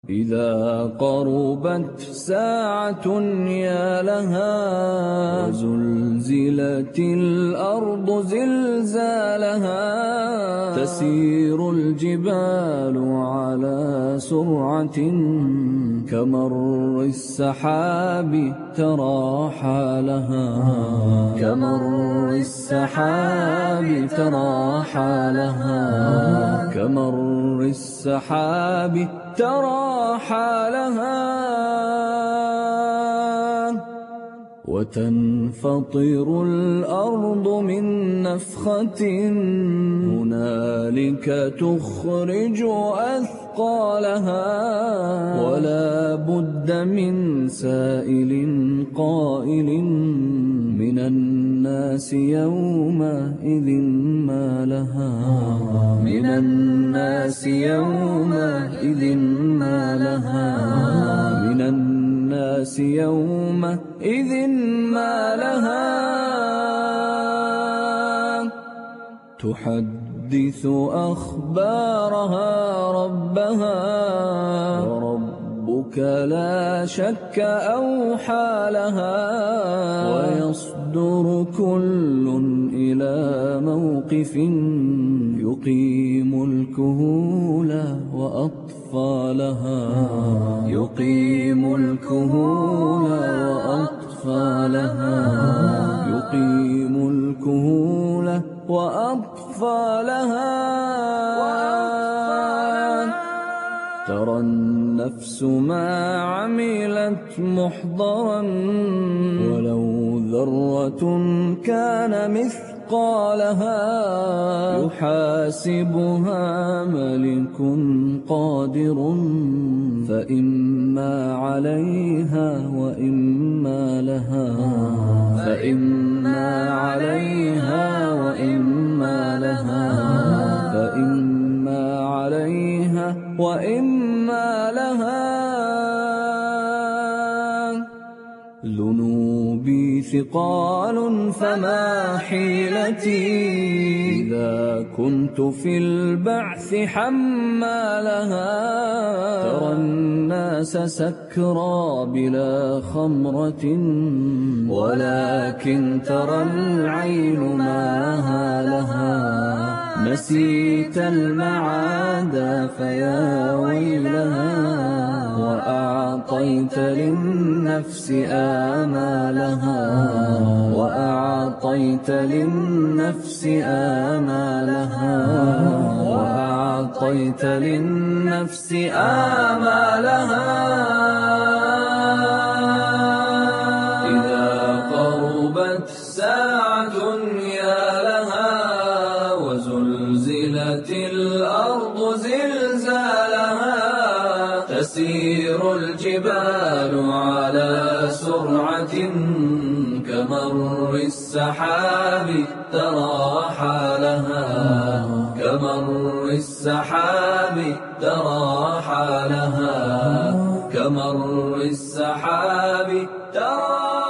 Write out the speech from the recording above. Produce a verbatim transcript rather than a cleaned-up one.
إذا قربت ساعة يا لها وزلزلت الأرض زلزالها تسير الجبال على سرعة كمر السحاب ترى حالها كمر السحاب ترى حالها كمر السحاب ترى حالها وتنفطر الأرض من نفخة هنالك تخرج أثقالها ولا بد من سائل قائل من الناس يومئذ ما لها من الناس يومئذ ما لها من الناس يومئذ ما لها تحدث أخبارها ربها وربك لا شك أوحى لها ويصدر كل إلى موقف يقيم الكهول وأطفالها يقيم الكهول وأطفالها يقيم الكهول وأطفالها ترى النفس ما عملت محضرا ولو ذرة كان مثقالها يحاسبها ملك قادر فإما عليها وإما لها فإما عليها وإما لها فإما عليها وإما لها ذنوبي ثقال فما حيلتي إذا كنت في البعث حمالها ترى الناس سكرى بلا خمرة ولكن ترى العين ما لها نسيت المعاد فيا ويلها وأعطيت للنفس آمالها وأعطيت للنفس آمالها وأعطيت للنفس آمالها إذا قربت ساعة يا لها وزلزلت الأرض زلزالها تسير الجبال على سرعة كمر السحاب ترى حالها كمر السحاب ترى حالها كمر السحاب ترى